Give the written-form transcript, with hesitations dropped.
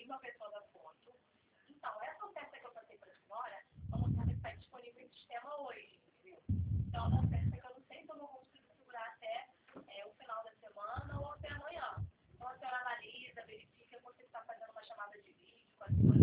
uma pessoa da foto. Então, essa oferta que eu passei para a senhora é uma oferta que está disponível em sistema hoje, entendeu? Então, é uma oferta que eu não sei se eu vou conseguir segurar até o final da semana ou até amanhã. Então, a senhora analisa, verifica, você está fazendo uma chamada de vídeo com a senhora.